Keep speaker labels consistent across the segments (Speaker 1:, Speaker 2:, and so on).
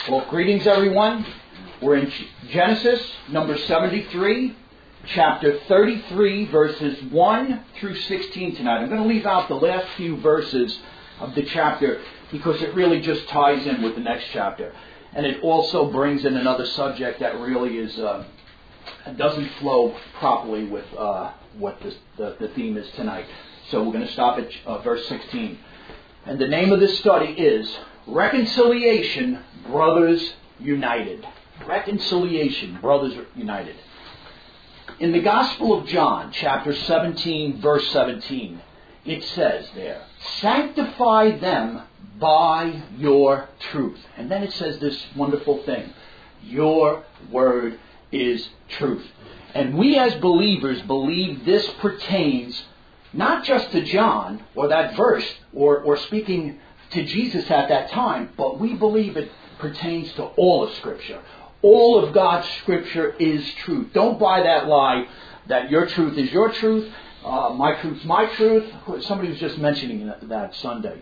Speaker 1: Well, greetings everyone. We're in Genesis number 73, chapter 33, verses 1 through 16 tonight. I'm going to leave out the last few verses of the chapter because it really just ties in with the next chapter. And it also brings in another subject that really is doesn't flow properly with what the theme is tonight. So we're going to stop at verse 16. And the name of this study is Reconciliation, Brothers United. Reconciliation, Brothers United. In the Gospel of John, chapter 17, verse 17, it says there, sanctify them by your truth. And then it says this wonderful thing, your word is truth. And we as believers believe this pertains not just to John or that verse or speaking to Jesus at that time, but we believe it pertains to all of Scripture. All of God's Scripture is truth. Don't buy that lie that your truth is your truth, my truth's my truth. Somebody was just mentioning that Sunday,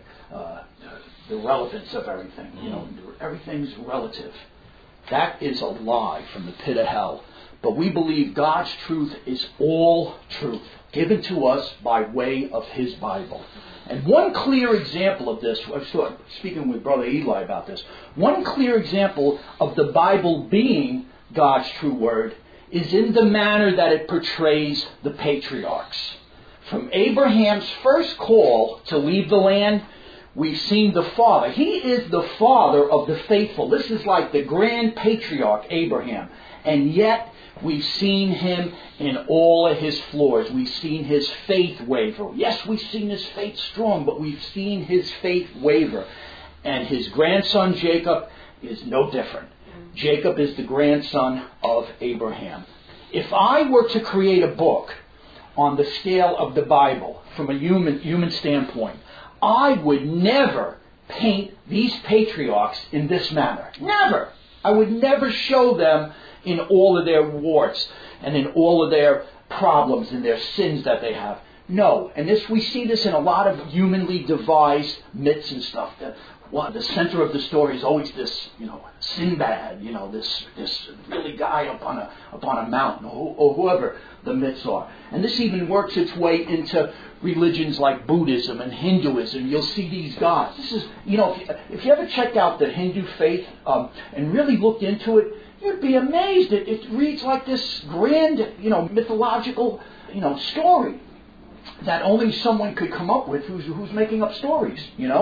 Speaker 1: the relevance of everything. You know, everything's relative. That is a lie from the pit of hell. But we believe God's truth is all truth, given to us by way of His Bible. And one clear example of this, I was speaking with Brother Eli about this, one clear example of the Bible being God's true word is in the manner that it portrays the patriarchs. From Abraham's first call to leave the land, we've seen the father. He is the father of the faithful. This is like the grand patriarch, Abraham. And yet, we've seen him in all of his flaws. We've seen his faith waver. Yes, we've seen his faith strong, but we've seen his faith waver. And his grandson Jacob is no different. Jacob is the grandson of Abraham. If I were to create a book on the scale of the Bible from a human standpoint, I would never paint these patriarchs in this manner. Never. I would never show them in all of their warts and in all of their problems and their sins that they have. No. And we see this in a lot of humanly devised myths and stuff. The center of the story is always this, Sinbad, this really guy up on a mountain, or whoever the myths are. And this even works its way into religions like Buddhism and Hinduism. You'll see these gods. This is, if you ever checked out the Hindu faith and really looked into it, you'd be amazed. It reads like this grand, mythological, story that only someone could come up with who's making up stories,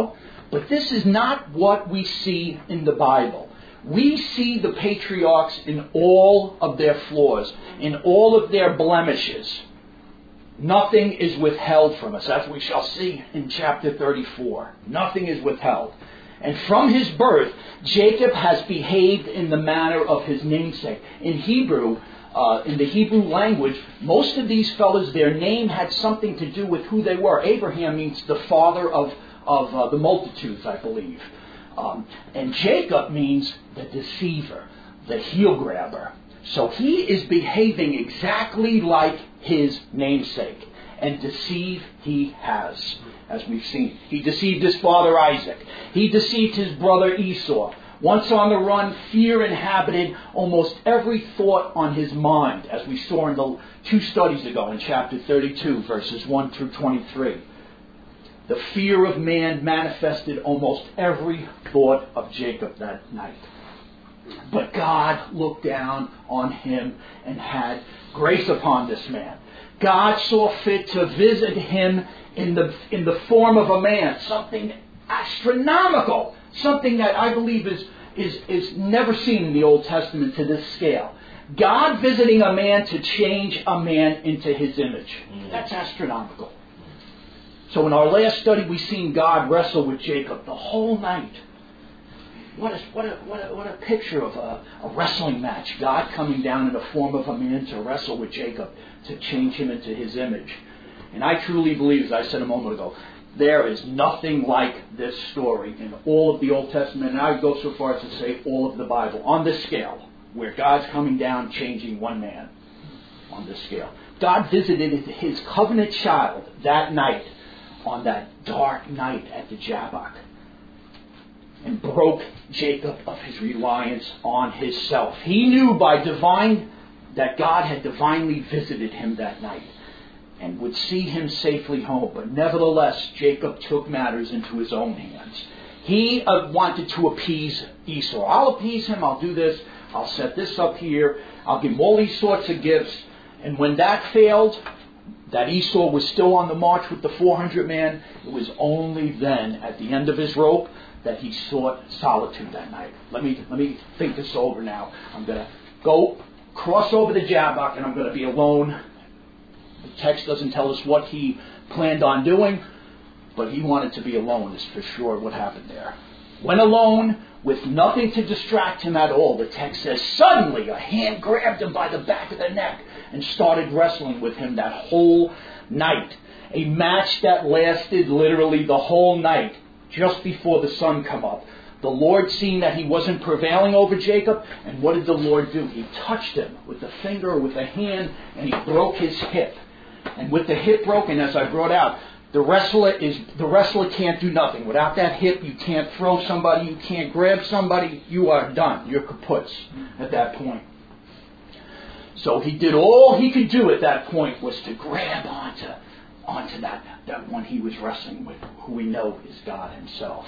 Speaker 1: But this is not what we see in the Bible. We see the patriarchs in all of their flaws, in all of their blemishes. Nothing is withheld from us, as we shall see in chapter 34. Nothing is withheld. And from his birth, Jacob has behaved in the manner of his namesake. In Hebrew, in the Hebrew language, most of these fellows, their name had something to do with who they were. Abraham means the father of the multitudes, I believe. And Jacob means the deceiver, the heel grabber. So he is behaving exactly like his namesake. And deceive he has, as we've seen. He deceived his father Isaac. He deceived his brother Esau. Once on the run, fear inhabited almost every thought on his mind, as we saw in the 2 studies ago in chapter 32, verses 1 through 23. The fear of man manifested almost every thought of Jacob that night. But God looked down on him and had grace upon this man. God saw fit to visit him in the form of a man, something astronomical, something that I believe is never seen in the Old Testament to this scale. God visiting a man to change a man into his image. That's astronomical. So in our last study, we've seen God wrestle with Jacob the whole night. What a picture of a wrestling match. God coming down in the form of a man to wrestle with Jacob, to change him into his image. And I truly believe, as I said a moment ago, there is nothing like this story in all of the Old Testament, and I would go so far as to say all of the Bible, on this scale, where God's coming down, changing one man on this scale. God visited his covenant child that night, on that dark night at the Jabbok. and broke Jacob of his reliance on himself. He knew that God had divinely visited him that night and would see him safely home. But nevertheless, Jacob took matters into his own hands. He wanted to appease Esau. I'll appease him, I'll do this, I'll set this up here, I'll give him all these sorts of gifts. And when that failed, that Esau was still on the march with the 400 men, it was only then, at the end of his rope, that he sought solitude that night. Let me think this over now. I'm going to go cross over the Jabbok and I'm going to be alone. The text doesn't tell us what he planned on doing, but he wanted to be alone is for sure what happened there. When alone, with nothing to distract him at all, the text says, suddenly a hand grabbed him by the back of the neck and started wrestling with him that whole night. A match that lasted literally the whole night, just before the sun come up. The Lord, seeing that he wasn't prevailing over Jacob, and what did the Lord do? He touched him with a finger or with a hand, and he broke his hip. And with the hip broken, as I brought out, the wrestler can't do nothing. Without that hip, you can't throw somebody, you can't grab somebody, you are done. You're kaputs at that point. So he did all he could do at that point was to grab onto that one he was wrestling with, who we know is God himself.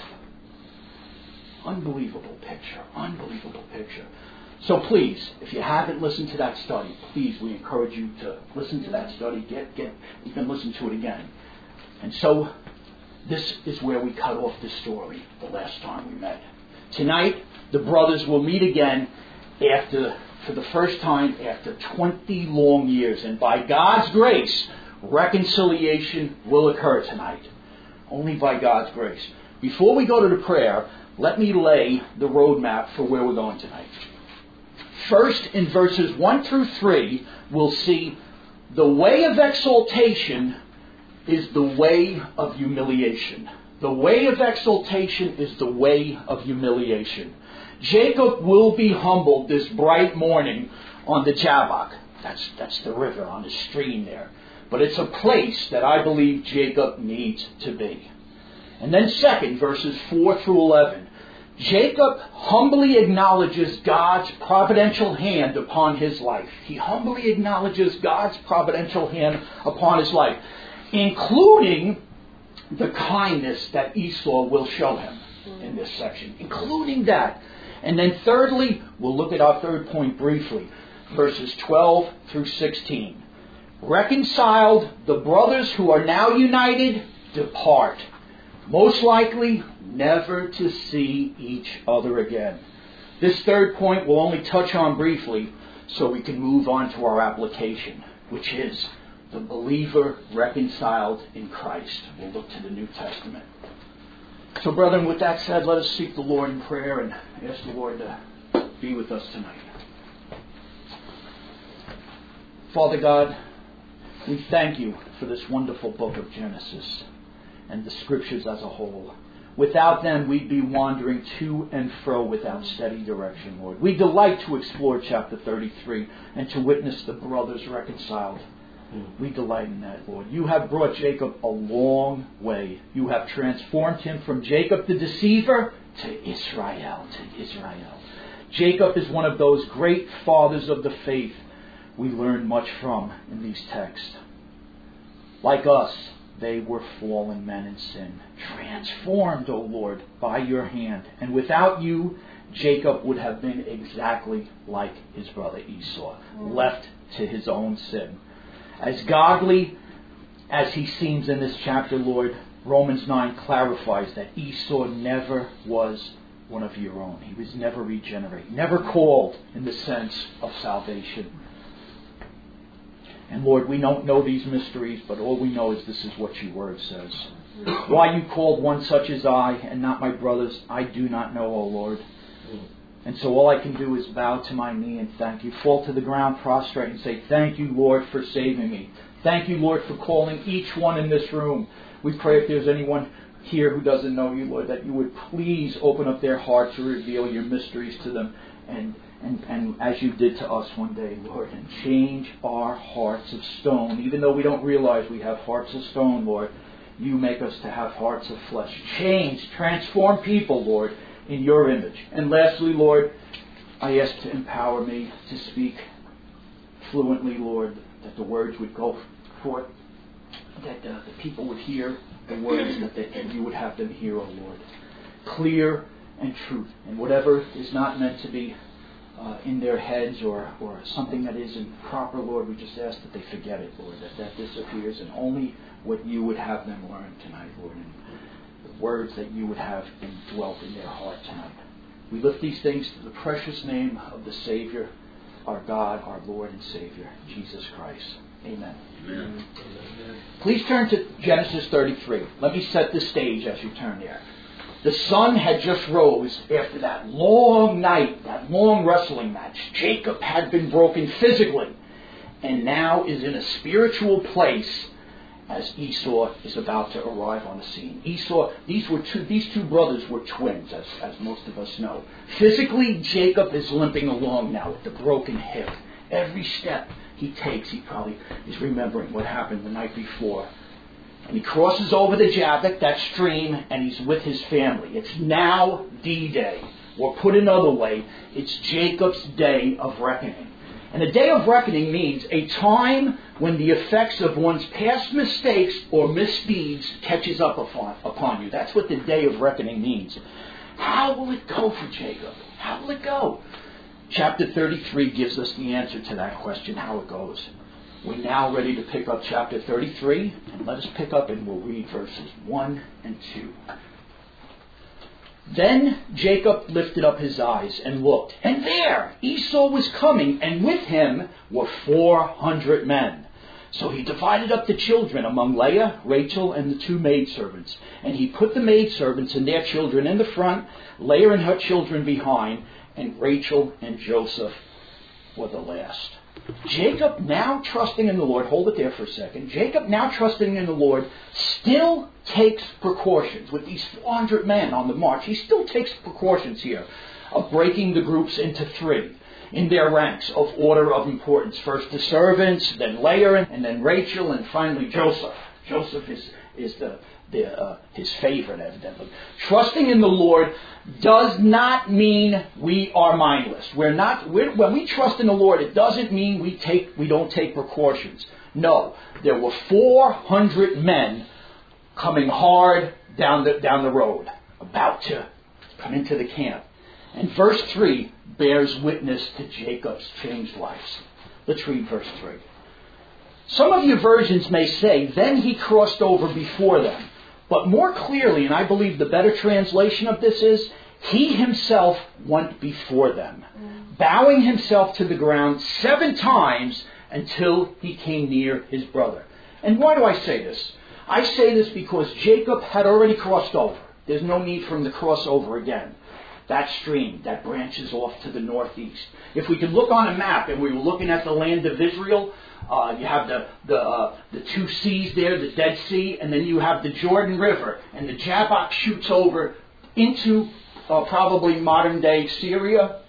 Speaker 1: Unbelievable picture. Unbelievable picture. So please, if you haven't listened to that study, please, we encourage you to listen to that study. You can listen to it again. And so, this is where we cut off the story the last time we met. Tonight, the brothers will meet again for the first time after 20 long years. And by God's grace, reconciliation will occur tonight. Only by God's grace. Before we go to the prayer, let me lay the roadmap for where we're going tonight. First, in verses 1 through 3, we'll see the way of exaltation is the way of humiliation. The way of exaltation is the way of humiliation. Jacob will be humbled this bright morning on the Jabbok. That's the river, on the stream there. But it's a place that I believe Jacob needs to be. And then second, verses 4 through 11. Jacob humbly acknowledges God's providential hand upon his life. He humbly acknowledges God's providential hand upon his life, including the kindness that Esau will show him in this section, including that. And then thirdly, we'll look at our third point briefly, verses 12 through 16. Reconciled, the brothers who are now united depart, most likely never to see each other again. This third point we'll only touch on briefly so we can move on to our application, which is the believer reconciled in Christ. We'll look to the New Testament. So, brethren, with that said, let us seek the Lord in prayer and ask the Lord to be with us tonight. Father God, we thank you for this wonderful book of Genesis and the Scriptures as a whole. Without them, we'd be wandering to and fro without steady direction, Lord. We delight to explore chapter 33 and to witness the brothers reconciled. We delight in that, Lord. You have brought Jacob a long way. You have transformed him from Jacob the deceiver to Israel. Jacob is one of those great fathers of the faith we learn much from in these texts. Like us, they were fallen men in sin, transformed, O Lord, by your hand. And without you, Jacob would have been exactly like his brother Esau, left to his own sin. As godly as he seems in this chapter, Lord, Romans 9 clarifies that Esau never was one of your own. He was never regenerated, never called in the sense of salvation. And Lord, we don't know these mysteries, but all we know is this is what your word says. Why you called one such as I and not my brothers, I do not know, O Lord. And so all I can do is bow to my knee and thank you. Fall to the ground prostrate and say, thank you, Lord, for saving me. Thank you, Lord, for calling each one in this room. We pray if there's anyone here who doesn't know you, Lord, that you would please open up their heart to reveal your mysteries to them. And as you did to us one day, Lord, and change our hearts of stone. Even though we don't realize we have hearts of stone, Lord, you make us to have hearts of flesh. Change, transform people, Lord, in your image. And lastly, Lord, I ask to empower me to speak fluently, Lord, that the words would go forth, that the people would hear the words that you would have them hear, O Lord. Clear and truth. And whatever is not meant to be in their heads or something that isn't proper, Lord, we just ask that they forget it, Lord, that disappears, and only what you would have them learn tonight, Lord, and the words that you would have indwelt in their heart tonight. We lift these things to the precious name of the Savior, our God, our Lord and Savior, Jesus Christ. Amen.
Speaker 2: Amen.
Speaker 1: Please turn to Genesis 33. Let me set the stage as you turn there. The sun had just rose after that long night, that long wrestling match. Jacob had been broken physically and now is in a spiritual place as Esau is about to arrive on the scene. Esau, these two brothers were twins, as most of us know. Physically, Jacob is limping along now with the broken hip. Every step he takes, he probably is remembering what happened the night before. And he crosses over the Jabbok, that stream, and he's with his family. It's now D-Day. Or put another way, it's Jacob's day of reckoning. And a day of reckoning means a time when the effects of one's past mistakes or misdeeds catches up upon you. That's what the day of reckoning means. How will it go for Jacob? How will it go? Chapter 33 gives us the answer to that question, how it goes. We're now ready to pick up chapter 33, and let us pick up and we'll read verses 1 and 2. Then Jacob lifted up his eyes and looked, and there Esau was coming, and with him were 400 men. So he divided up the children among Leah, Rachel, and the 2 maidservants. And he put the maidservants and their children in the front, Leah and her children behind, and Rachel and Joseph were the last. Jacob, now trusting in the Lord, hold it there for a second. Jacob, now trusting in the Lord, still takes precautions. With these 400 men on the march, he still takes precautions here of breaking the groups into 3 in their ranks of order of importance. First the servants, then Leah, and then Rachel, and finally Joseph. Joseph is his favorite, evidently. Trusting in the Lord does not mean we are mindless. When we trust in the Lord, it doesn't mean we don't take precautions. No, there were 400 men coming hard down the road, about to come into the camp. And verse 3 bears witness to Jacob's changed lives. Let's read verse 3. Some of your versions may say, then he crossed over before them. But more clearly, and I believe the better translation of this is, he himself went before them, bowing himself to the ground 7 times until he came near his brother. And why do I say this? I say this because Jacob had already crossed over. There's no need for him to cross over again. That stream that branches off to the northeast. If we could look on a map and we were looking at the land of Israel, you have the 2 seas there, the Dead Sea, and then you have the Jordan River, and the Jabbok shoots over into probably modern day Syria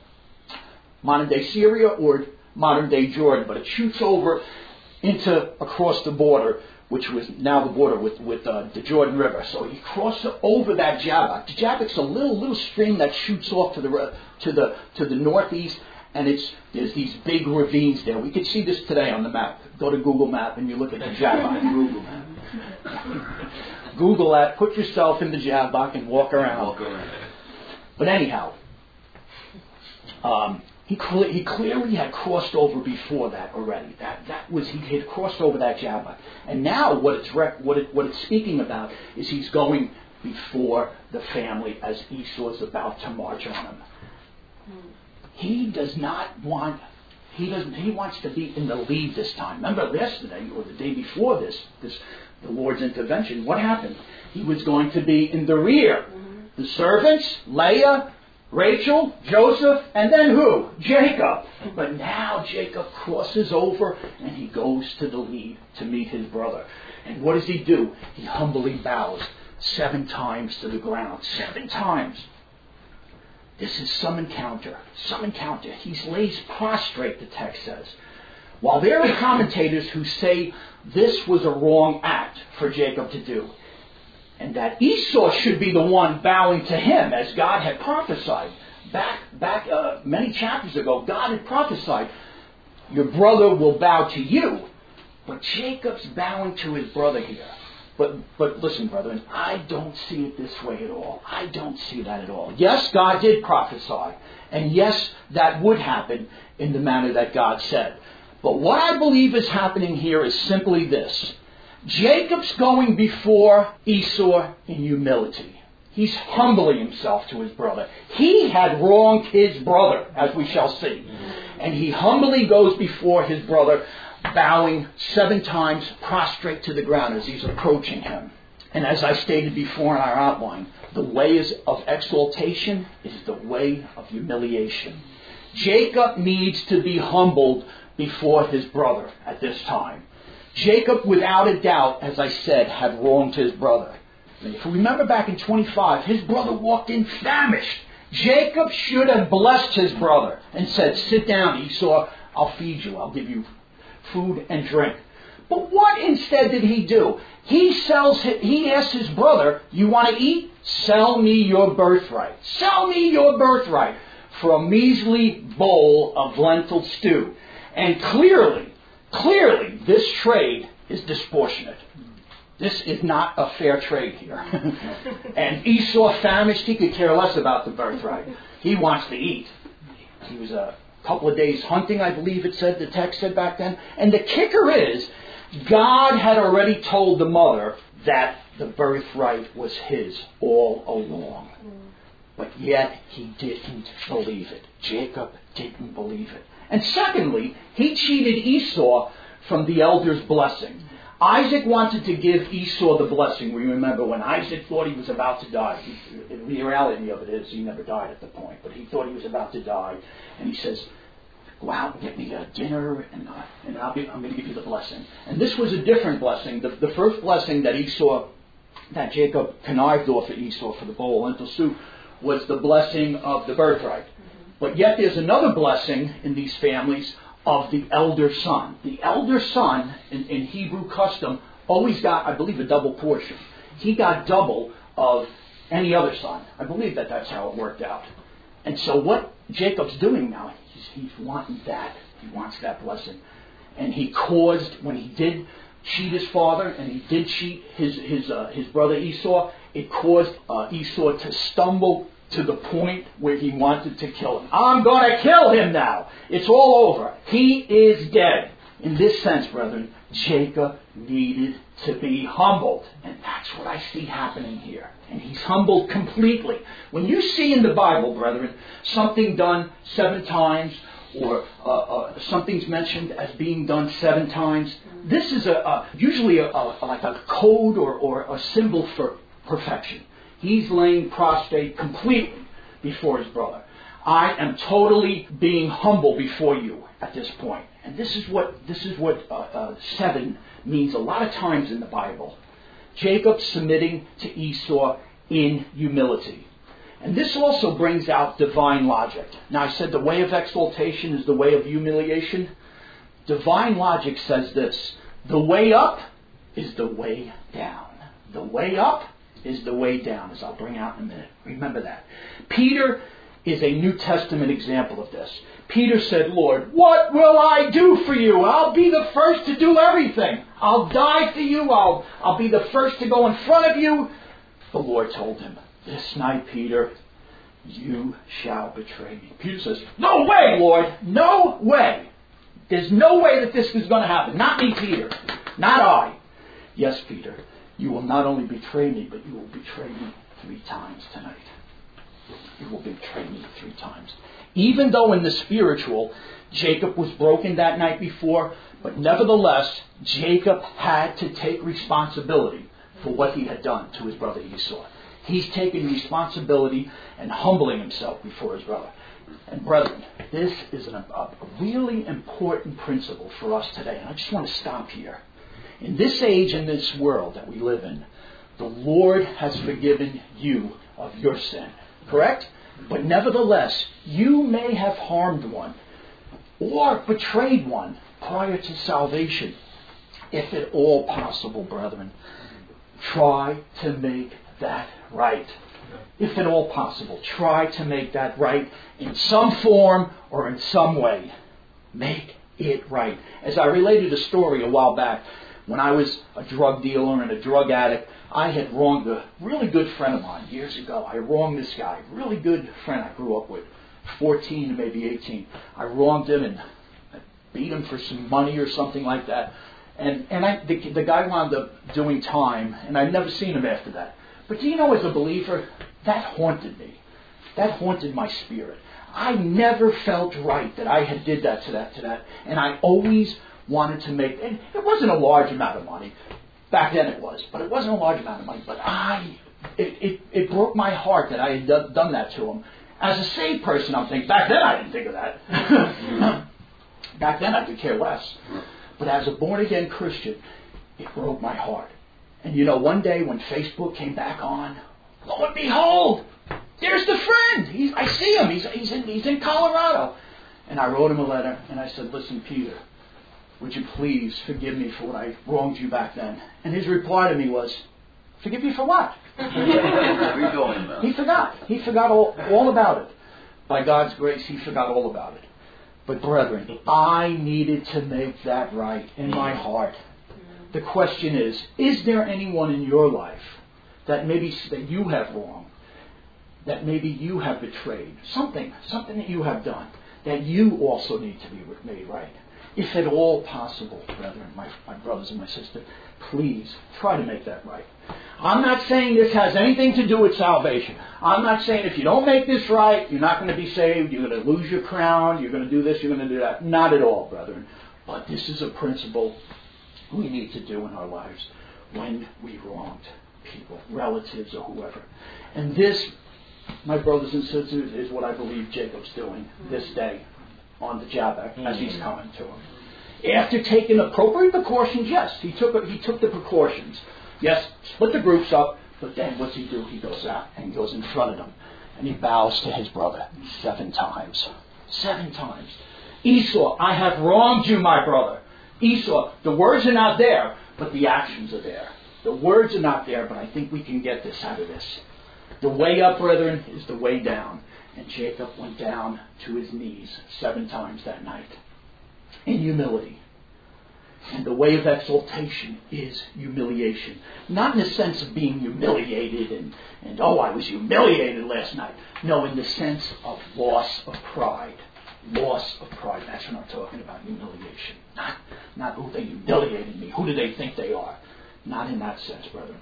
Speaker 1: or modern day Jordan, but it shoots over into across the border, which was now the border with the Jordan River. So he crossed over that Jabbok. The Jabbok's a little stream that shoots off to the northeast. And there's these big ravines there. We could see this today on the map. Go to Google Map and you look at the Jabbok. Google Map. Google that. Put yourself in the Jabbok and walk around. But anyhow, he clearly had crossed over before that already. He had crossed over that Jabbok. And now what it's speaking about is he's going before the family as Esau is about to march on him. He does not want, he wants to be in the lead this time. Remember yesterday or the day before this the Lord's intervention, what happened? He was going to be in the rear. The servants, Leah, Rachel, Joseph, and then who? Jacob. But now Jacob crosses over and he goes to the lead to meet his brother. And what does he do? He humbly bows 7 times to the ground. 7 times. This is some encounter. He lays prostrate, the text says. While there are commentators who say this was a wrong act for Jacob to do. and that Esau should be the one bowing to him, as God had prophesied. Back many chapters ago, God had prophesied, your brother will bow to you. But Jacob's bowing to his brother here. But listen, brethren, I don't see it this way at all. I don't see that at all. Yes, God did prophesy. And yes, that would happen in the manner that God said. But what I believe is happening here is simply this. Jacob's going before Esau in humility. He's humbling himself to his brother. He had wronged his brother, as we shall see. And he humbly goes before his brother, bowing 7 times prostrate to the ground as he's approaching him. And as I stated before in our outline, the way of exaltation is the way of humiliation. Jacob needs to be humbled before his brother at this time. Jacob, without a doubt, as I said, had wronged his brother. If you remember back in 25, his brother walked in famished. Jacob should have blessed his brother and said, sit down, Esau, I'll feed you, I'll give you food and drink. But what instead did he do? He asks his brother, you want to eat? Sell me your birthright. Sell me your birthright for a measly bowl of lentil stew. And clearly, this trade is disproportionate. This is not a fair trade here. And Esau, famished, he could care less about the birthright. He wants to eat. He was a couple of days hunting, I believe the text said back then. And the kicker is, God had already told the mother that the birthright was his all along. But yet he didn't believe it. Jacob didn't believe it. And secondly, he cheated Esau from the elder's blessing. Isaac wanted to give Esau the blessing. We remember when Isaac thought he was about to die. The reality of it is he never died at the point, but he thought he was about to die. And he says, go out and get me a dinner, and I'm going to give you the blessing. And this was a different blessing. The first blessing that Jacob connived off at Esau for the bowl of lentil soup was the blessing of the birthright. But yet there's another blessing in these families of the elder son. The elder son, in Hebrew custom, always got, I believe, a double portion. He got double of any other son. I believe that's how it worked out. And so what Jacob's doing now, he's wanting that. He wants that blessing. And he caused, when he did cheat his father, and he did cheat his brother Esau, it caused Esau to stumble to the point where he wanted to kill him. I'm going to kill him now. It's all over. He is dead. In this sense, brethren, Jacob needed to be humbled. And that's what I see happening here. And he's humbled completely. When you see in the Bible, brethren, something done 7 times, or something's mentioned as being done 7 times, this is usually like a code or a symbol for perfection. He's laying prostrate completely before his brother. I am totally being humble before you at this point. And this is what 7 means a lot of times in the Bible. Jacob submitting to Esau in humility. And this also brings out divine logic. Now I said the way of exaltation is the way of humiliation. Divine logic says this: the way up is the way down. The way up is the way down, as I'll bring out in a minute. Remember that. Peter is a New Testament example of this. Peter said, Lord, what will I do for you? I'll be the first to do everything. I'll die for you. I'll be the first to go in front of you. The Lord told him, this night, Peter, you shall betray me. Peter says, no way, Lord. No way. There's no way that this is going to happen. Not me, Peter. Not I. Yes, Peter. You will not only betray me, but you will betray me 3 times tonight. You will betray me 3 times. Even though in the spiritual, Jacob was broken that night before, but nevertheless, Jacob had to take responsibility for what he had done to his brother Esau. He's taking responsibility and humbling himself before his brother. And brethren, this is a really important principle for us today. And I just want to stop here. In this age, in this world that we live in, the Lord has forgiven you of your sin. Correct? But nevertheless, you may have harmed one or betrayed one prior to salvation. If at all possible, brethren, try to make that right. If at all possible, try to make that right in some form or in some way. Make it right. As I related a story a while back, when I was a drug dealer and a drug addict, I had wronged a really good friend of mine years ago. I wronged this guy, really good friend I grew up with, 14, maybe 18. I wronged him and I beat him for some money or something like that. And the guy wound up doing time, and I'd never seen him after that. But do you know, as a believer, that haunted me. That haunted my spirit. I never felt right that I had did that to that. And I always wanted to make, and it wasn't a large amount of money. Back then it was, but it wasn't a large amount of money. But it broke my heart that I had done that to him. As a saved person, I'm thinking, back then I didn't think of that. Back then I could care less. But as a born-again Christian, it broke my heart. And you know, one day when Facebook came back on, lo and behold, there's the friend. I see him. He's in Colorado. And I wrote him a letter, and I said, listen, Peter, would you please forgive me for what I wronged you back then? And his reply to me was, forgive you for what? He forgot. He forgot all about it. By God's grace, he forgot all about it. But brethren, I needed to make that right in my heart. The question is there anyone in your life that you have wronged, that maybe you have betrayed, something that you have done, that you also need to be made right? If at all possible, brethren, my brothers and my sisters, please try to make that right. I'm not saying this has anything to do with salvation. I'm not saying if you don't make this right, you're not going to be saved, you're going to lose your crown, you're going to do this, you're going to do that. Not at all, brethren. But this is a principle we need to do in our lives when we wronged people, relatives or whoever. And this, my brothers and sisters, is what I believe Jacob's doing this day on the Jabbok as he's coming to him. After taking appropriate precautions, yes, he took the precautions. Yes, split the groups up, but then what's he do? He goes out and goes in front of them and he bows to his brother 7 times. 7 times. Esau, I have wronged you, my brother. Esau, the words are not there, but the actions are there. The words are not there, but I think we can get this out of this. The way up, brethren, is the way down. And Jacob went down to his knees 7 times that night in humility. And the way of exaltation is humiliation. Not in the sense of being humiliated and I was humiliated last night. No, in the sense of loss of pride. Loss of pride. That's what I'm talking about, humiliation. Not who they humiliated me. Who do they think they are? Not in that sense, brethren.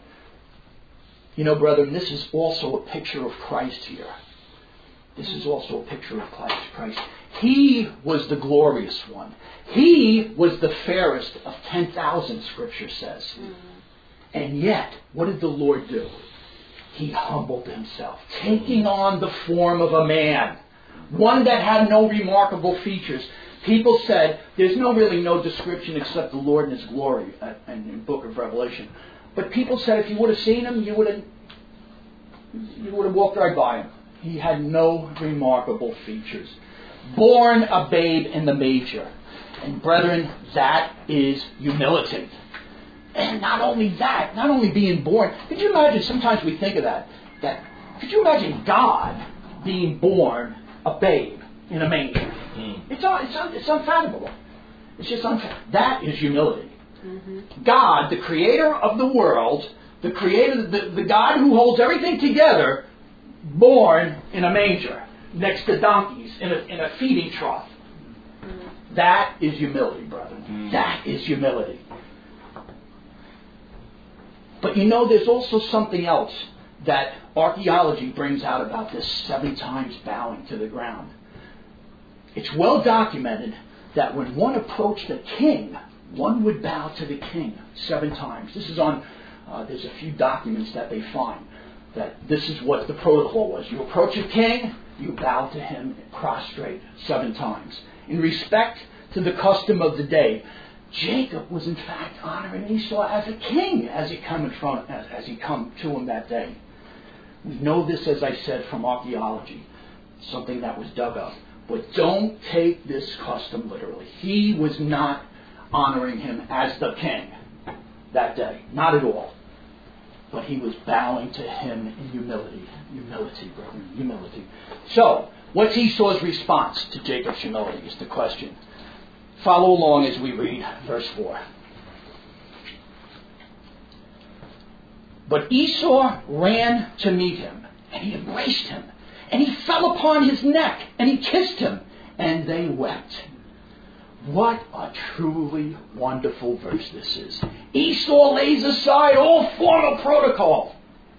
Speaker 1: You know, brethren, this is also a picture of Christ here. This is also a picture of Christ. He was the glorious one. He was the fairest of 10,000, Scripture says. And yet, what did the Lord do? He humbled himself, taking on the form of a man. One that had no remarkable features. People said, there's really no description except the Lord and His glory in the book of Revelation. But people said if you would have seen Him, you would have walked right by Him. He had no remarkable features. Born a babe in the manger. And brethren, that is humility. And not only that, not only being born. Could you imagine, sometimes we think of that could you imagine God being born a babe in a manger? It's unfathomable. It's just unfathomable. That is humility. Mm-hmm. God, the creator of the world, the creator, the God who holds everything together, born in a manger next to donkeys in a feeding trough. That is humility, brethren. That is humility. But you know, there's also something else that archaeology brings out about this 7 times bowing to the ground. It's well documented that when one approached a king, one would bow to the king 7 times. This is on, there's a few documents that they find that this is what the protocol was. You approach a king, you bow to him, prostrate 7 times. In respect to the custom of the day, Jacob was in fact honoring Esau as a king as he come to him that day. We know this, as I said, from archaeology, something that was dug up. But don't take this custom literally. He was not honoring him as the king that day. Not at all. but he was bowing to him in humility. Humility, brethren, humility. So, what's Esau's response to Jacob's humility is the question. Follow along as we read verse 4. But Esau ran to meet him, and he embraced him, and he fell upon his neck, and he kissed him, and they wept. What a truly wonderful verse this is. Esau lays aside all formal protocol.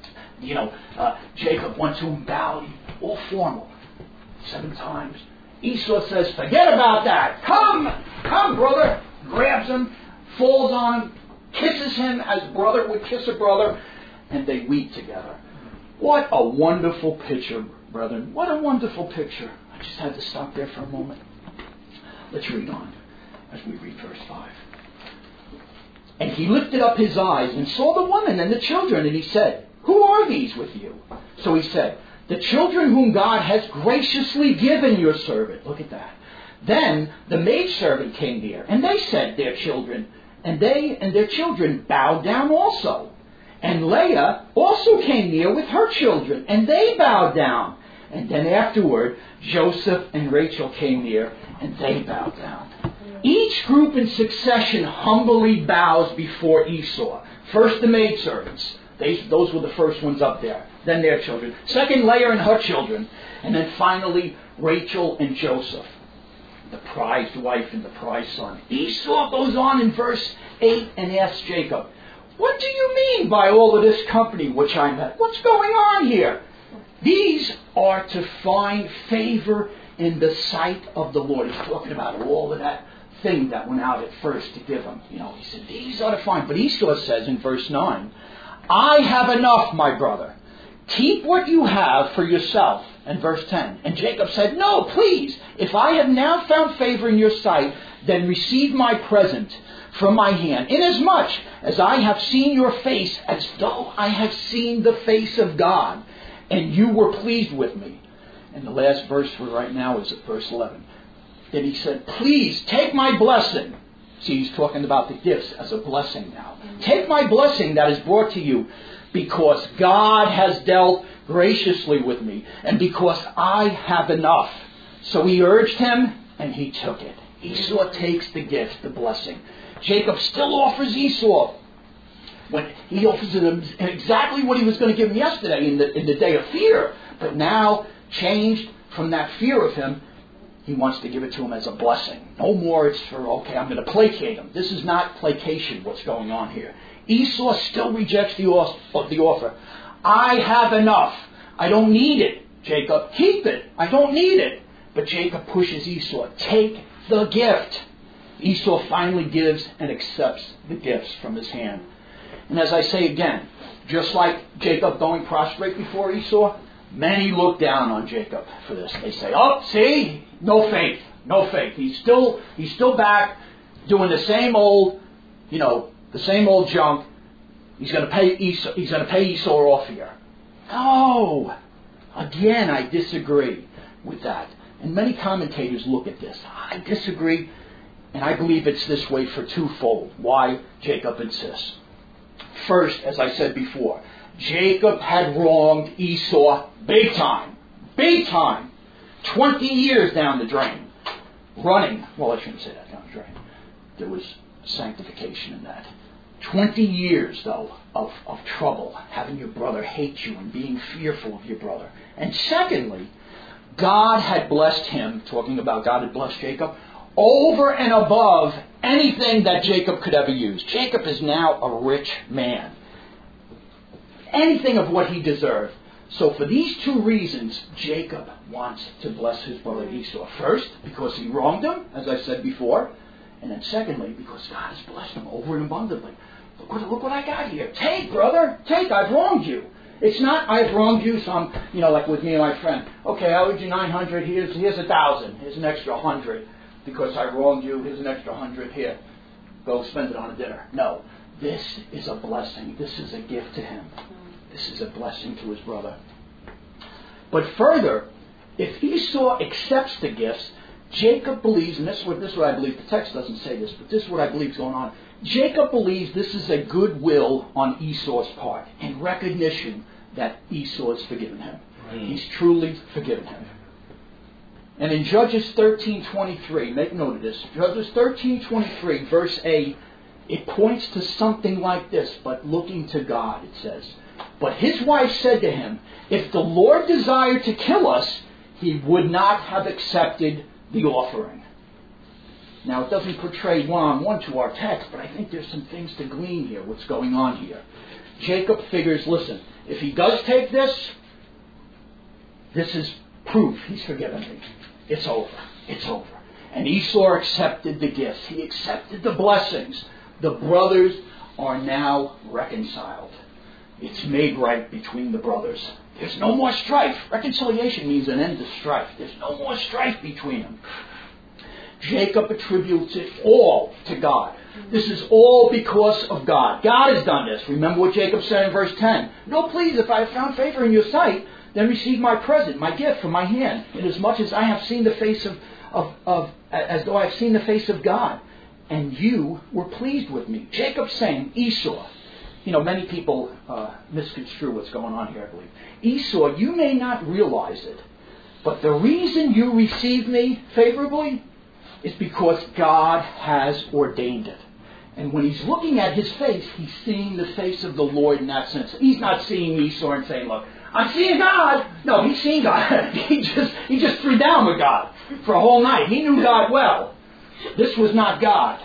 Speaker 1: Jacob went to him, bowed, all formal, 7 times. Esau says, forget about that. Come, brother. Grabs him, falls on him, kisses him as brother would kiss a brother, and they weep together. What a wonderful picture, brethren. What a wonderful picture. I just had to stop there for a moment. Let's read on as we read verse 5. And he lifted up his eyes and saw the woman and the children, and he said, who are these with you? So he said, the children whom God has graciously given your servant. Look at that. Then the maidservant came near, and they said their children, and they and their children bowed down also. And Leah also came near with her children, and they bowed down. And then afterward, Joseph and Rachel came near, and they bowed down. Each group in succession humbly bows before Esau. First the maidservants. Those were the first ones up there. Then their children. Second, Leah and her children. And then finally, Rachel and Joseph, the prized wife and the prized son. Esau goes on in verse 8 and asks Jacob, what do you mean by all of this company which I met? What's going on here? These are to find favor in the sight of the Lord. He's talking about all of that thing that went out at first to give him. He said, these are to find. But Esau says in verse 9, I have enough, my brother. Keep what you have for yourself. And verse 10. And Jacob said, no, please. If I have now found favor in your sight, then receive my present from my hand, inasmuch as I have seen your face as though I have seen the face of God, and you were pleased with me. And the last verse for right now is at verse 11. Then he said, please take my blessing. See, he's talking about the gifts as a blessing now. Take my blessing that is brought to you, because God has dealt graciously with me, and because I have enough. So he urged him, and he took it. Esau takes the gift, the blessing. Jacob still offers Esau. When he offers him exactly what he was going to give him yesterday in the day of fear. But now, changed from that fear of him, he wants to give it to him as a blessing. No more it's for, okay, I'm going to placate him. This is not placation, what's going on here. Esau still rejects the offer. I have enough. I don't need it, Jacob. Keep it. I don't need it. But Jacob pushes Esau. Take the gift. Esau finally gives and accepts the gifts from his hand. And as I say again, just like Jacob going prostrate before Esau, many look down on Jacob for this. They say, oh, see, no faith. He's still back doing the same old junk. He's going to pay Esau off here. No. Again, I disagree with that. And many commentators look at this. I disagree, and I believe it's this way for twofold. Why Jacob insists. First, as I said before, Jacob had wronged Esau big time. 20 years down the drain. Running. Well, I shouldn't say that, down the drain. There was sanctification in that. 20 years, though, of trouble, having your brother hate you and being fearful of your brother. And secondly, God had blessed him, talking about God had blessed Jacob, over and above anything that Jacob could ever use. Jacob is now a rich man. Anything of what he deserved. So for these two reasons, Jacob wants to bless his brother Esau. First, because he wronged him, as I said before. And then secondly, because God has blessed him over and abundantly. Look what I got here. Take, brother. Take. I've wronged you. It's not I've wronged you, so I'm, like with me and my friend. Okay, I owed you 900. Here's 1,000. Here's an extra 100. Because I wronged you, here's an extra 100 here. Go spend it on a dinner. No. This is a blessing. This is a gift to him. This is a blessing to his brother. But further, if Esau accepts the gifts, Jacob believes, and this is what I believe, the text doesn't say this, but this is what I believe is going on. Jacob believes this is a goodwill on Esau's part, in recognition that Esau has forgiven him. Right. He's truly forgiven him. And in Judges 13:23, make note of this, Judges 13:23, verse 8, it points to something like this, but looking to God, it says. But his wife said to him, if the Lord desired to kill us, he would not have accepted the offering. Now, it doesn't portray one-on-one to our text, but I think there's some things to glean here, what's going on here. Jacob figures, listen, if he does take this is proof he's forgiven me. It's over. It's over. And Esau accepted the gifts. He accepted the blessings. The brothers are now reconciled. It's made right between the brothers. There's no more strife. Reconciliation means an end to strife. There's no more strife between them. Jacob attributes it all to God. This is all because of God. God has done this. Remember what Jacob said in verse 10. No, please, if I have found favor in your sight, then receive my present, my gift from my hand, inasmuch as I have seen the face as though I have seen the face of God. And you were pleased with me. Jacob saying, Esau. Many people misconstrue what's going on here, I believe. Esau, you may not realize it, but the reason you received me favorably is because God has ordained it. And when he's looking at his face, he's seeing the face of the Lord in that sense. He's not seeing Esau and saying, look, I'm seeing God. No, he's seeing God. he just threw down with God for a whole night. He knew God well. This was not God.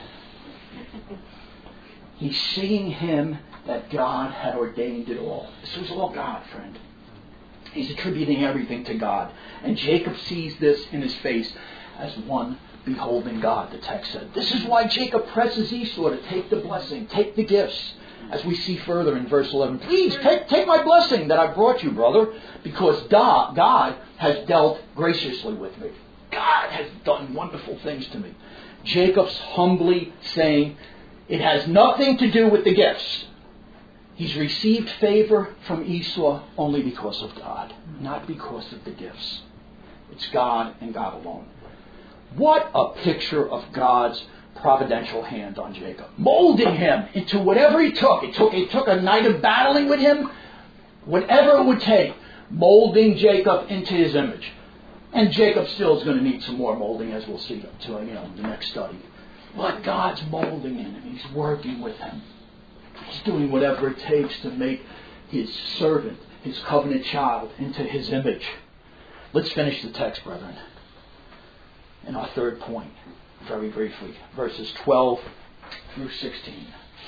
Speaker 1: He's seeing him that God had ordained it all. This was all God, friend. He's attributing everything to God. And Jacob sees this in his face as one beholding God, the text said. This is why Jacob presses Esau to take the blessing, take the gifts, as we see further in verse 11. Please, take my blessing that I brought you, brother, because God has dealt graciously with me. God has done wonderful things to me. Jacob's humbly saying, it has nothing to do with the gifts. He's received favor from Esau only because of God, not because of the gifts. It's God and God alone. What a picture of God's providential hand on Jacob, molding him into whatever he took. It took a night of battling with him, whatever it would take, molding Jacob into his image. And Jacob still is going to need some more molding, as we'll see in the next study. But God's molding him. He's working with him. He's doing whatever it takes to make his servant, his covenant child, into his image. Let's finish the text, brethren. And our third point, very briefly, verses 12 through 16.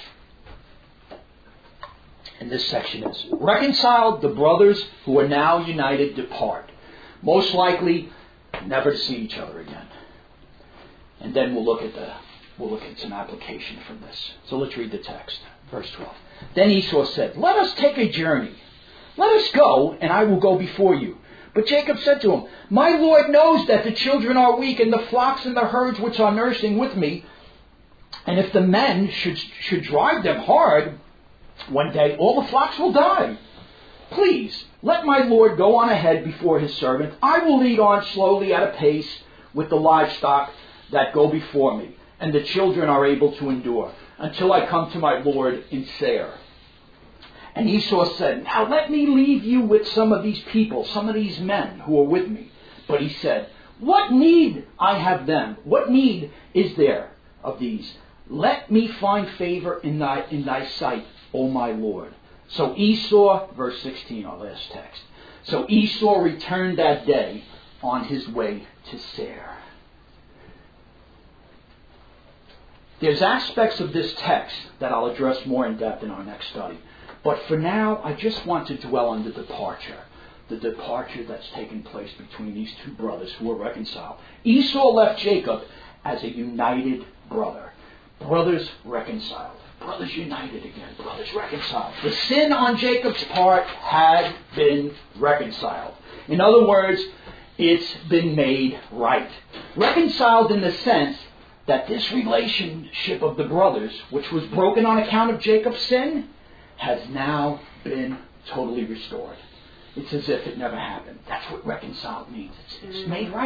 Speaker 1: And this section is, reconciled, the brothers who are now united depart. Most likely, never to see each other again. And then we'll look at some application from this. So let's read the text. Verse 12. Then Esau said, let us take a journey. Let us go, and I will go before you. But Jacob said to him, my Lord knows that the children are weak, and the flocks and the herds which are nursing with me. And if the men should drive them hard, one day all the flocks will die. Please, let my Lord go on ahead before his servant. I will lead on slowly at a pace with the livestock that go before me, and the children are able to endure, until I come to my Lord in Seir. And Esau said, now let me leave you with some of these people, some of these men who are with me. But he said, what need I have them? What need is there of these? Let me find favor in thy sight, O my Lord. So Esau, verse 16, our last text. So Esau returned that day on his way to Seir. There's aspects of this text that I'll address more in depth in our next study. But for now, I just want to dwell on the departure that's taken place between these two brothers who were reconciled. Esau left Jacob as a united brother. Brothers reconciled. Brothers united again. Brothers reconciled. The sin on Jacob's part had been reconciled. In other words, it's been made right. Reconciled in the sense that this relationship of the brothers, which was broken on account of Jacob's sin, has now been totally restored. It's as if it never happened. That's what reconciled means. It's made right.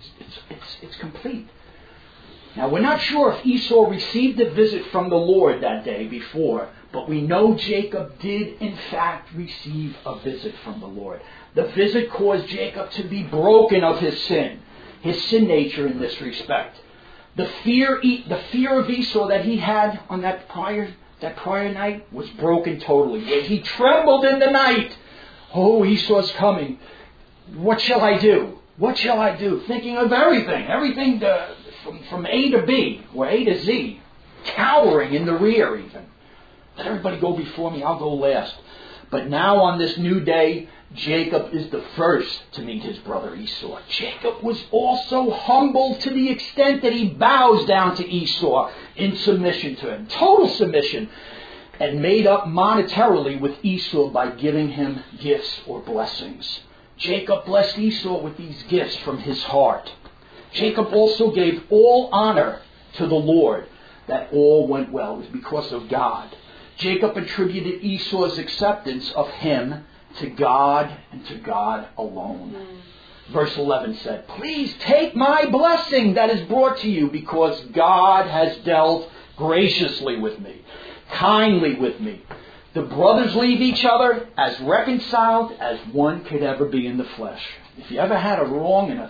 Speaker 1: It's complete. Now, we're not sure if Esau received a visit from the Lord that day before, but we know Jacob did, in fact, receive a visit from the Lord. The visit caused Jacob to be broken of his sin nature in this respect. The fear of Esau that he had on that prior night was broken totally. He trembled in the night. Oh, Esau's coming. What shall I do? What shall I do? Thinking of everything from A to B, or A to Z, cowering in the rear even. Let everybody go before me, I'll go last. But now on this new day, Jacob is the first to meet his brother Esau. Jacob was also humbled to the extent that he bows down to Esau in submission to him, total submission, and made up monetarily with Esau by giving him gifts or blessings. Jacob blessed Esau with these gifts from his heart. Jacob also gave all honor to the Lord, that all went well. It was because of God. Jacob attributed Esau's acceptance of him to God and to God alone. Verse 11 said, "Please take my blessing that is brought to you, because God has dealt graciously with me, kindly with me." The brothers leave each other as reconciled as one could ever be in the flesh. If you ever had a wrong and a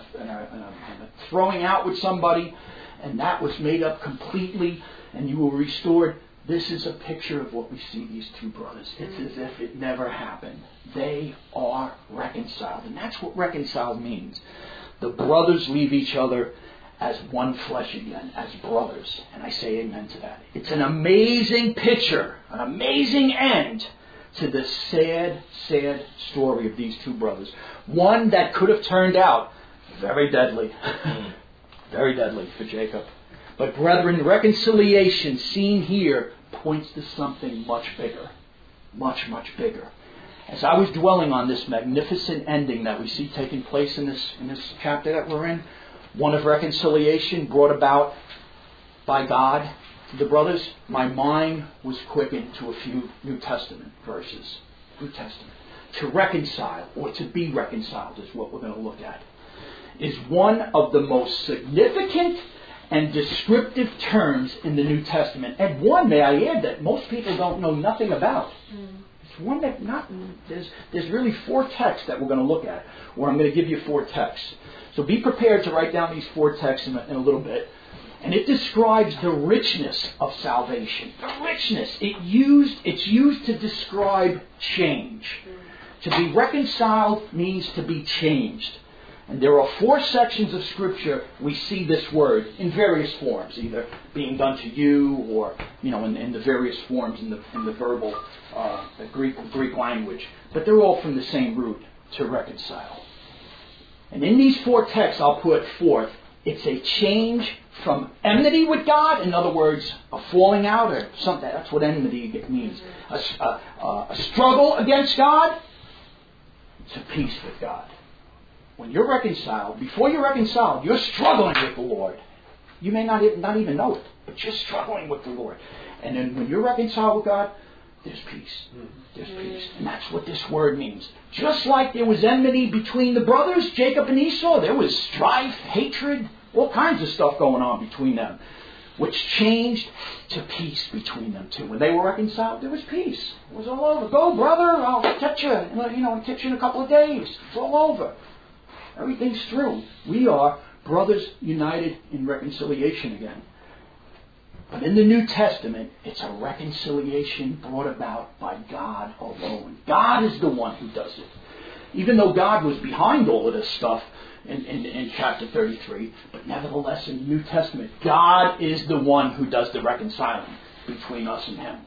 Speaker 1: throwing out with somebody, and that was made up completely, and you were restored, this is a picture of what we see these two brothers. It's as if it never happened. They are reconciled. And that's what reconciled means. The brothers leave each other as one flesh again, as brothers. And I say amen to that. It's an amazing picture, an amazing end to the sad, sad story of these two brothers. One that could have turned out very deadly. Very deadly for Jacob. But brethren, reconciliation seen here points to something much bigger. Much, much bigger. As I was dwelling on this magnificent ending that we see taking place in this chapter that we're in, one of reconciliation brought about by God to the brothers, my mind was quickened to a few New Testament verses. New Testament. To reconcile, or to be reconciled, is what we're going to look at, is one of the most significant and descriptive terms in the New Testament, and one, may I add, that most people don't know nothing about. It's one that there's really 4 texts that we're going to look at, where I'm going to give you 4 texts. So be prepared to write down these 4 texts in a little bit. And it describes the richness of salvation. The richness. It's used to describe change. To be reconciled means to be changed. And there are 4 sections of Scripture we see this word in various forms, either being done to you or, in the various forms in the verbal Greek language. But they're all from the same root, to reconcile. And in these 4 texts I'll put forth, it's a change from enmity with God, in other words, a falling out or something. That's what enmity means. A struggle against God to peace with God. When you're reconciled, before you're reconciled, you're struggling with the Lord. You may not even know it, but you're struggling with the Lord. And then when you're reconciled with God, there's peace. There's peace. And that's what this word means. Just like there was enmity between the brothers, Jacob and Esau, there was strife, hatred, all kinds of stuff going on between them, which changed to peace between them two. When they were reconciled, there was peace. It was all over. Go, brother, I'll catch you. I'll catch you in a couple of days. It's all over. Everything's through. We are brothers united in reconciliation again. But in the New Testament, it's a reconciliation brought about by God alone. God is the one who does it. Even though God was behind all of this stuff in chapter 33, but nevertheless in the New Testament, God is the one who does the reconciling between us and Him.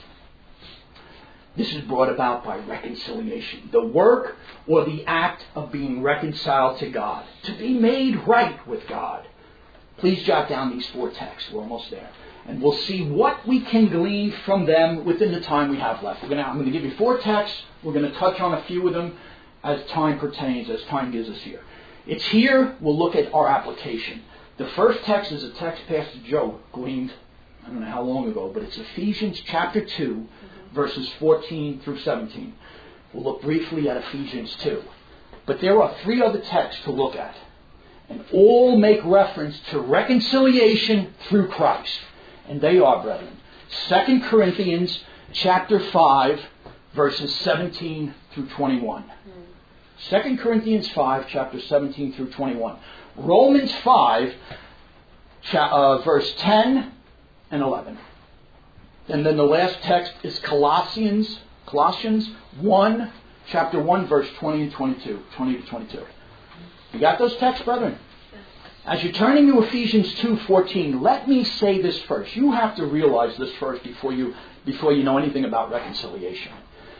Speaker 1: This is brought about by reconciliation. The work or the act of being reconciled to God. To be made right with God. Please jot down these 4 texts. We're almost there. And we'll see what we can glean from them within the time we have left. I'm going to give you 4 texts. We're going to touch on a few of them as time pertains, as time gives us here. It's here. We'll look at our application. The first text is a text Pastor Joe gleaned, I don't know how long ago, but it's Ephesians chapter 2, verses 14 through 17. We'll look briefly at Ephesians 2. But there are 3 other texts to look at. And all make reference to reconciliation through Christ. And they are, brethren, 2 Corinthians chapter 5, verses 17 through 21. 2 Corinthians 5, chapter 17 through 21. Romans 5, verse 10 and 11. And then the last text is Colossians 1, chapter 1, verse 20 to 22. You got those texts, brethren? As you're turning to Ephesians 2:14, let me say this first. You have to realize this first before you know anything about reconciliation.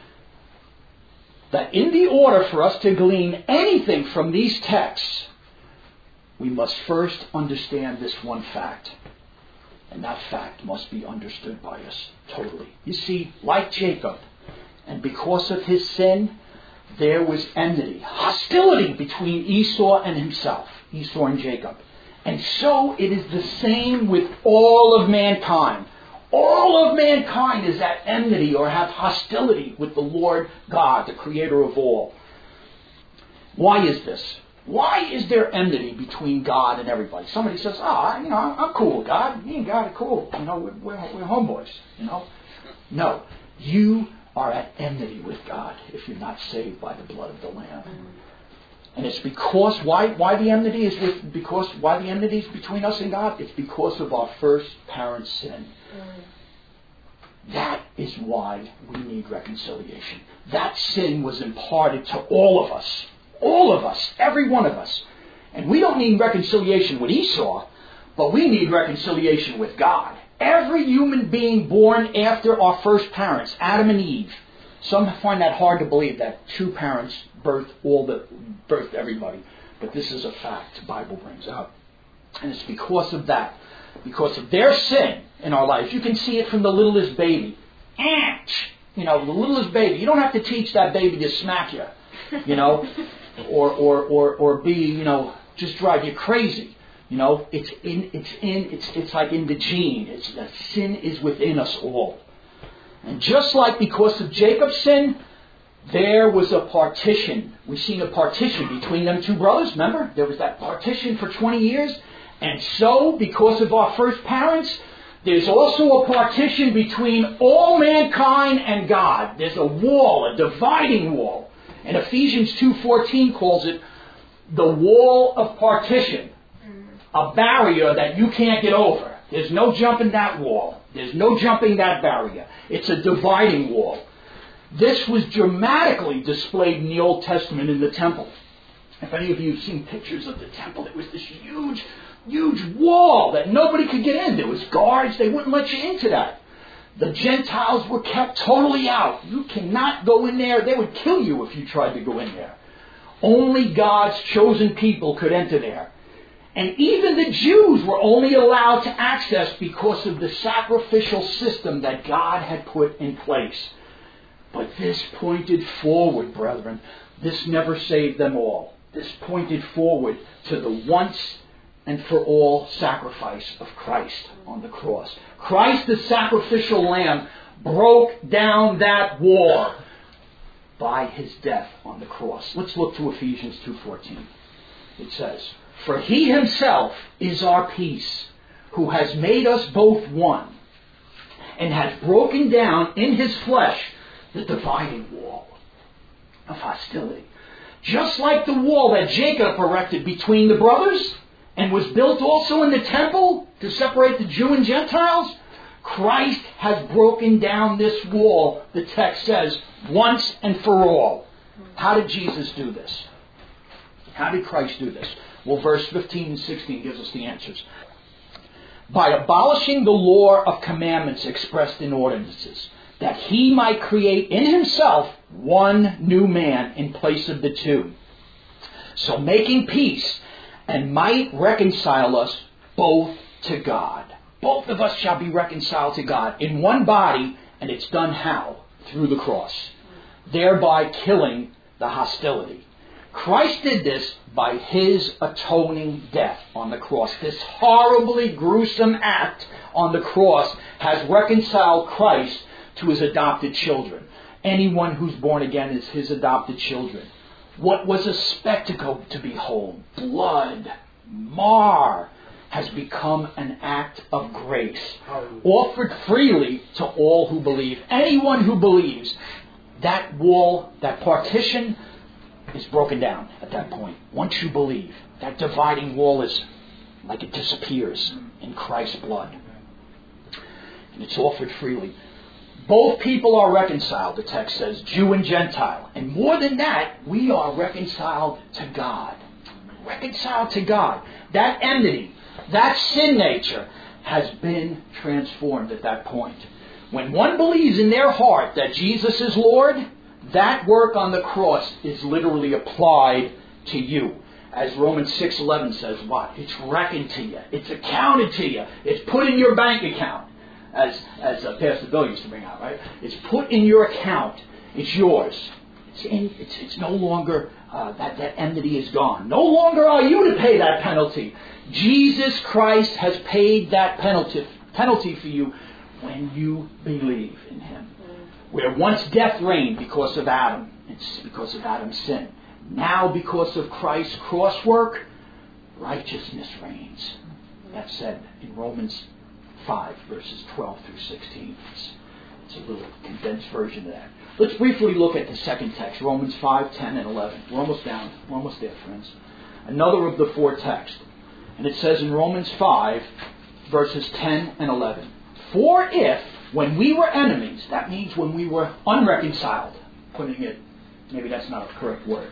Speaker 1: That in the order for us to glean anything from these texts, we must first understand this one fact. And that fact must be understood by us totally. You see, like Jacob, and because of his sin, there was enmity, hostility between Esau and himself, Esau and Jacob. And so it is the same with all of mankind. All of mankind is at enmity or have hostility with the Lord God, the creator of all. Why is this? Why is there enmity between God and everybody? Somebody says, I'm cool with God. Me and God are cool. We're homeboys. No, you are at enmity with God if you're not saved by the blood of the Lamb. And it's because why the enmity is between us and God? It's because of our first parent's sin. That is why we need reconciliation. That sin was imparted to all of us, every one of us. And we don't need reconciliation with Esau, but we need reconciliation with God. Every human being born after our first parents, Adam and Eve. Some find that hard to believe that two parents birthed everybody. But this is a fact the Bible brings out. And it's because of that. Because of their sin in our lives. You can see it from the littlest baby. The littlest baby. You don't have to teach that baby to smack you. Or be, just drive you crazy. It's like in the gene. It's that sin is within us all. And just like because of Jacob's sin, there was a partition. We've seen a partition between them two brothers. Remember? There was that partition for 20 years. And so, because of our first parents, there's also a partition between all mankind and God. There's a wall, a dividing wall. And Ephesians 2:14 calls it the wall of partition. A barrier that you can't get over. There's no jumping that wall. There's no jumping that barrier. It's a dividing wall. This was dramatically displayed in the Old Testament in the temple. If any of you have seen pictures of the temple, it was this huge wall that nobody could get in. There was guards. They wouldn't let you into that. The Gentiles were kept totally out. You cannot go in there. They would kill you if you tried to go in there. Only God's chosen people could enter there. And even the Jews were only allowed to access because of the sacrificial system that God had put in place. But this pointed forward, brethren. This never saved them all. This pointed forward to the once and for all sacrifice of Christ on the cross. Christ, the sacrificial lamb, broke down that wall by his death on the cross. Let's look to Ephesians 2:14. It says, "For he himself is our peace, who has made us both one, and has broken down in his flesh the dividing wall of hostility." Just like the wall that Jacob erected between the brothers, and was built also in the temple to separate the Jew and Gentiles, Christ has broken down this wall, the text says, once and for all. How did Jesus do this? How did Christ do this? Well, verse 15 and 16 gives us the answers. By abolishing the law of commandments expressed in ordinances, that he might create in himself one new man in place of the two. So making peace, and might reconcile us both to God. Both of us shall be reconciled to God in one body, and it's done how? Through the cross. Thereby killing the hostility. Christ did this by his atoning death on the cross. This horribly gruesome act on the cross has reconciled Christ to his adopted children. Anyone who's born again is his adopted children. What was a spectacle to behold? Blood, mar, has become an act of grace, offered freely to all who believe. Anyone who believes, that wall, that partition is broken down at that point. Once you believe, that dividing wall is like it disappears in Christ's blood. And it's offered freely. Both people are reconciled, the text says, Jew and Gentile. And more than that, we are reconciled to God. Reconciled to God. That enmity, that sin nature has been transformed at that point. When one believes in their heart that Jesus is Lord, that work on the cross is literally applied to you. As Romans 6:11 says, what? It's reckoned to you. It's accounted to you. It's put in your bank account. As Pastor Bill used to bring out, right? It's put in your account. It's yours. It's no longer, that enmity is gone. No longer are you to pay that penalty. Jesus Christ has paid that penalty for you when you believe in Him. Where once death reigned because of Adam, it's because of Adam's sin. Now because of Christ's cross work, righteousness reigns. That's said in Romans 5, verses 12 through 16. It's a little condensed version of that. Let's briefly look at the second text, Romans 5, 10, and 11. We're almost down. We're almost there, friends. Another of the four texts. And it says in Romans 5, verses 10 and 11. For if, when we were enemies, that means when we were unreconciled, putting it, maybe that's not a correct word,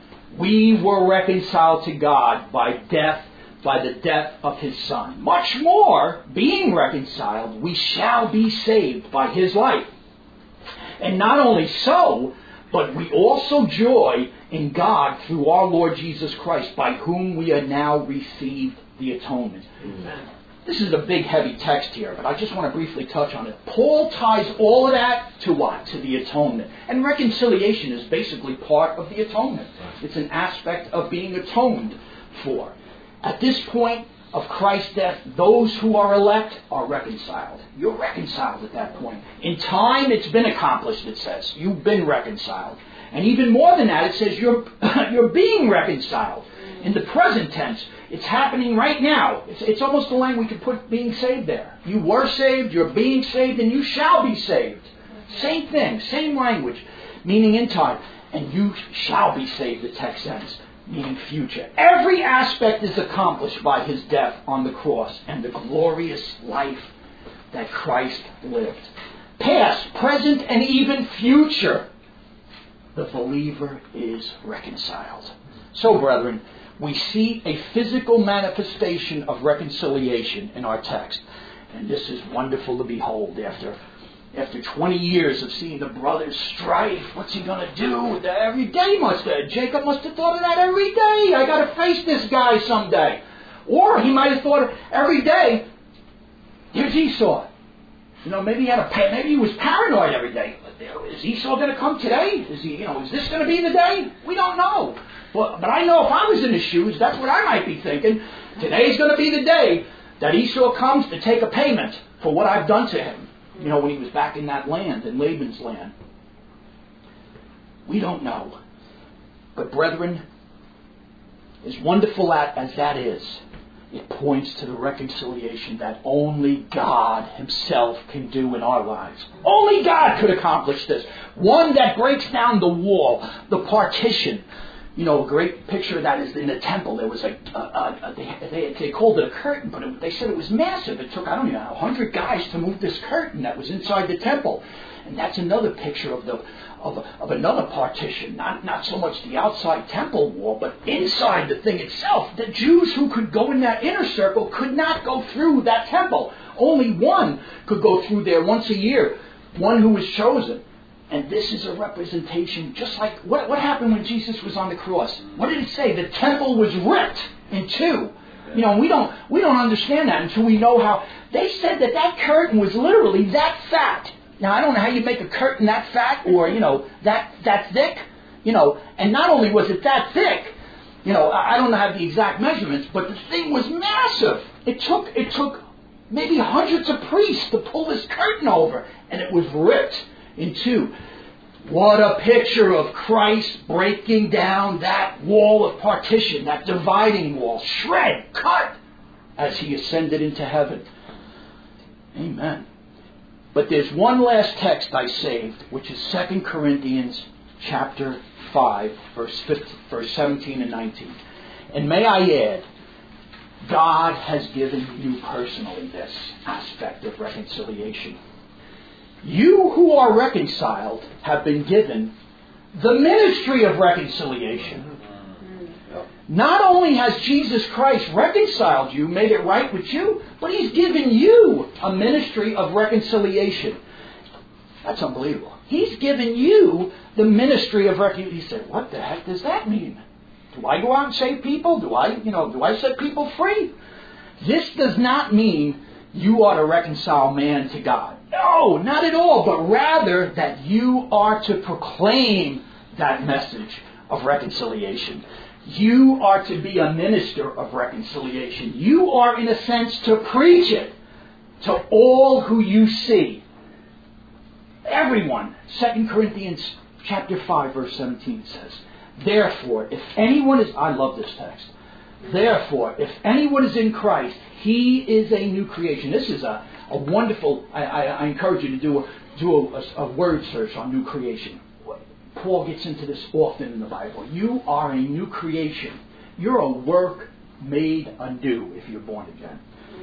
Speaker 1: we were reconciled to God by the death of His Son. Much more, being reconciled, we shall be saved by His life. And not only so, but we also joy in God through our Lord Jesus Christ, by whom we are now received the atonement. Amen. This is a big, heavy text here, but I just want to briefly touch on it. Paul ties all of that to what? To the atonement. And reconciliation is basically part of the atonement. It's an aspect of being atoned for. At this point of Christ's death, those who are elect are reconciled. You're reconciled at that point. In time, it's been accomplished, it says. You've been reconciled. And even more than that, it says you're being reconciled. In the present tense, it's happening right now. It's almost the language we could put being saved there. You were saved, you're being saved, and you shall be saved. Same thing, same language, meaning in time. And you shall be saved, the text says, meaning future. Every aspect is accomplished by His death on the cross and the glorious life that Christ lived. Past, present, and even future, the believer is reconciled. So, brethren, we see a physical manifestation of reconciliation in our text. And this is wonderful to behold after 20 years of seeing the brothers strife. What's he going to do? Every day Jacob must have thought of that every day. I got to face this guy someday. Or he might have thought every day, here's Esau. Maybe he was paranoid every day. Is Esau going to come today? Is this going to be the day? We don't know. But I know if I was in his shoes, that's what I might be thinking. Today's going to be the day that Esau comes to take a payment for what I've done to him. When he was back in that land, in Laban's land. We don't know. But brethren, as wonderful as that is, it points to the reconciliation that only God Himself can do in our lives. Only God could accomplish this. One that breaks down the wall, the partition. A great picture of that is in the temple. There was they called it a curtain, but they said it was massive. It took, 100 guys to move this curtain that was inside the temple. And that's another picture of another partition. Not so much the outside temple wall, but inside the thing itself. The Jews who could go in that inner circle could not go through that temple. Only one could go through there once a year. One who was chosen. And this is a representation, just like what happened when Jesus was on the cross. What did it say? The temple was ripped in two. We don't understand that until we know how. They said that curtain was literally that fat. Now, I don't know how you make a curtain that fat or, that thick. And not only was it that thick, I don't have the exact measurements, but the thing was massive. It took maybe hundreds of priests to pull this curtain over, and it was ripped in two. What a picture of Christ breaking down that wall of partition, that dividing wall, shred, cut, as he ascended into heaven. Amen. But there's one last text I saved, which is 2 Corinthians chapter 5, verse 17 and 19. And may I add, God has given you personally this aspect of reconciliation. You who are reconciled have been given the ministry of reconciliation. Not only has Jesus Christ reconciled you, made it right with you, but He's given you a ministry of reconciliation. That's unbelievable. He's given you the ministry of reconciliation. He said, what the heck does that mean? Do I go out and save people? Do I set people free? This does not mean you are to reconcile man to God. No, not at all. But rather that you are to proclaim that message of reconciliation. You are to be a minister of reconciliation. You are, in a sense, to preach it to all who you see. Everyone. 2 Corinthians chapter 5, verse 17 says, therefore, if anyone is... I love this text. Therefore, if anyone is in Christ, he is a new creation. This is a wonderful... I encourage you to do a word search on new creation. Paul gets into this often in the Bible. You are a new creation. You're a work made anew if you're born again.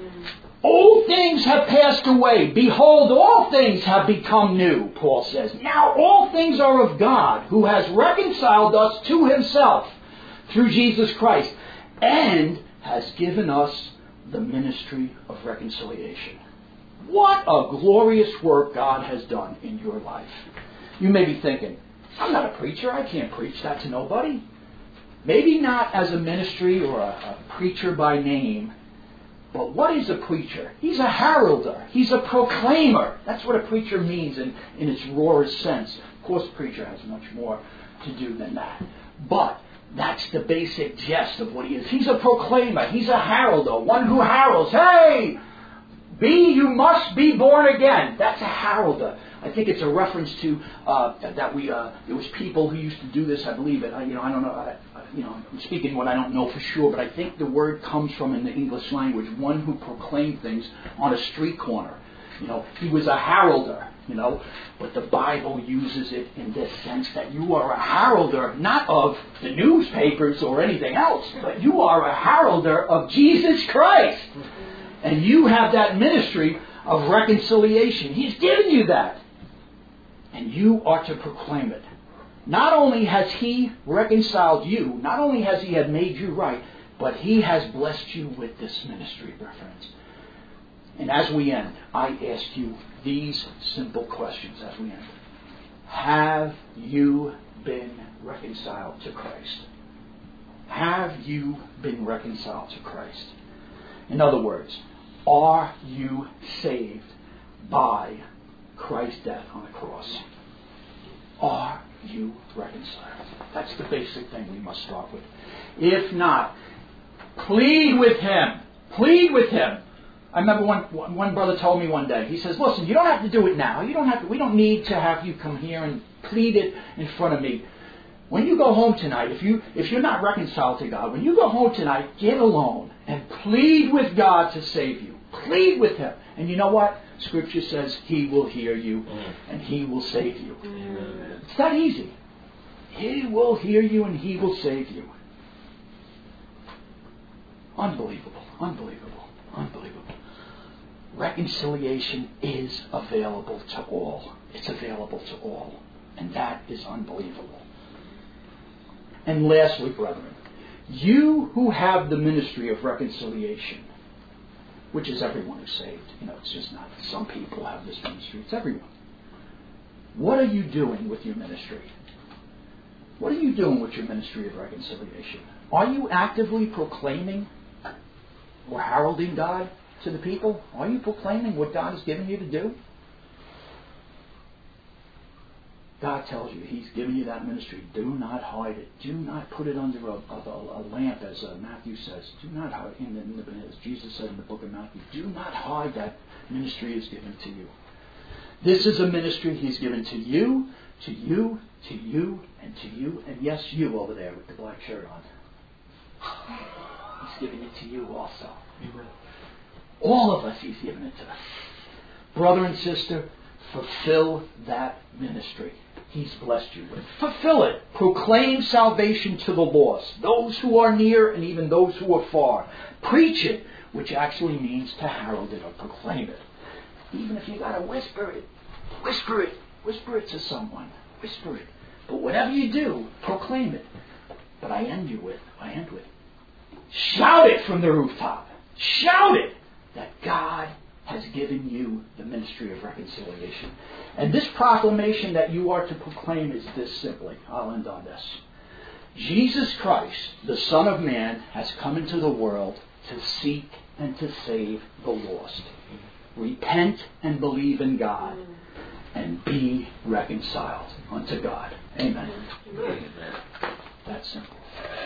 Speaker 1: Old things have passed away. Behold, all things have become new, Paul says. Now all things are of God, who has reconciled us to Himself through Jesus Christ, and has given us the ministry of reconciliation. What a glorious work God has done in your life. You may be thinking, I'm not a preacher. I can't preach that to nobody. Maybe not as a ministry or a preacher by name. But what is a preacher? He's a heralder. He's a proclaimer. That's what a preacher means in its rawest sense. Of course, a preacher has much more to do than that. But that's the basic gist of what he is. He's a proclaimer. He's a heralder. One who heralds. Hey! You must be born again. That's a heralder. I think it's a reference to there was people who used to do this. I believe it. I don't know. I'm speaking what I don't know for sure, but I think the word comes from in the English language. One who proclaimed things on a street corner. He was a heralder. But the Bible uses it in this sense that you are a heralder, not of the newspapers or anything else, but you are a heralder of Jesus Christ. And you have that ministry of reconciliation. He's given you that. And you are to proclaim it. Not only has He reconciled you, not only has He had made you right, but He has blessed you with this ministry, my friends. And as we end, I ask you these simple questions as we end. Have you been reconciled to Christ? Have you been reconciled to Christ? In other words, are you saved by Christ's death on the cross? Are you reconciled? That's the basic thing we must start with. If not, plead with Him. Plead with Him. I remember one brother told me one day, he says, listen, you don't have to do it now. We don't need to have you come here and plead it in front of me. When you go home tonight, if you're not reconciled to God, when you go home tonight, get alone and plead with God to save you. Plead with Him. And you know what? Scripture says He will hear you and He will save you. It's that easy. He will hear you and He will save you. Unbelievable. Unbelievable. Unbelievable. Reconciliation is available to all. It's available to all. And that is unbelievable. And lastly, brethren, you who have the ministry of reconciliation, which is everyone who's saved. It's just not some people have this ministry. It's everyone. What are you doing with your ministry? What are you doing with your ministry of reconciliation? Are you actively proclaiming or heralding God to the people? Are you proclaiming what God has given you to do? God tells you He's given you that ministry. Do not hide it. Do not put it under a lamp, as Matthew says. Do not hide as Jesus said in the book of Matthew. Do not hide that ministry is given to you. This is a ministry He's given to you, to you, to you, and to you, and yes, you over there with the black shirt on. He's giving it to you also. All of us He's given it to us. Brother and sister, fulfill that ministry He's blessed you with. Fulfill it. Proclaim salvation to the lost, those who are near and even those who are far. Preach it, which actually means to herald it or proclaim it. Even if you got to whisper it. Whisper it. Whisper it to someone. Whisper it. But whatever you do, proclaim it. But I end with, shout it from the rooftop. Shout it that God has given you the ministry of reconciliation. And this proclamation that you are to proclaim is this simply. I'll end on this. Jesus Christ, the Son of Man, has come into the world to seek and to save the lost. Repent and believe in God and be reconciled unto God. Amen. That's simple.